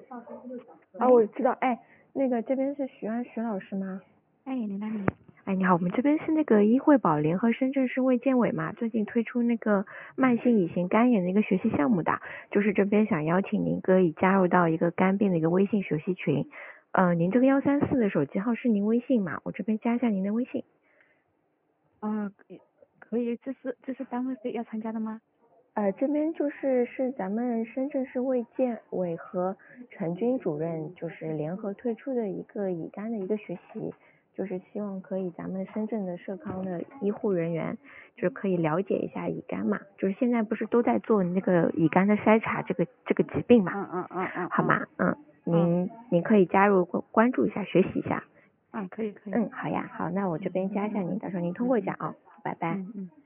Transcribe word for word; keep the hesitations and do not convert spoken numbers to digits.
啊， 喂， 我知道，哎，那个这边是徐安徐老师吗？ 哎，林丹你， 哎，你好，我们这边是那个医惠保联合深圳市卫健委嘛，最近推出那个慢性乙型肝炎的一个学习项目的，就是这边想邀请您可以加入到一个肝病的一个微信学习群。呃，您这个幺三四的手机号是您微信嘛？我这边加一下您的微信。 啊，可以，可以，这是这是单位费要参加的吗？ 呃，这边就是是咱们深圳市卫健委和陈军主任就是联合推出的一个乙肝的一个学习，就是希望可以咱们深圳的社康的医护人员就可以了解一下乙肝嘛，就是现在不是都在做那个乙肝的筛查这个这个疾病嘛， 嗯嗯嗯嗯， 好吗？嗯， 嗯您您可以加入关关注一下学习一下。 嗯，可以可以， 嗯，好呀，好，那我这边加一下您，到时候您通过一下啊，拜拜。 嗯嗯。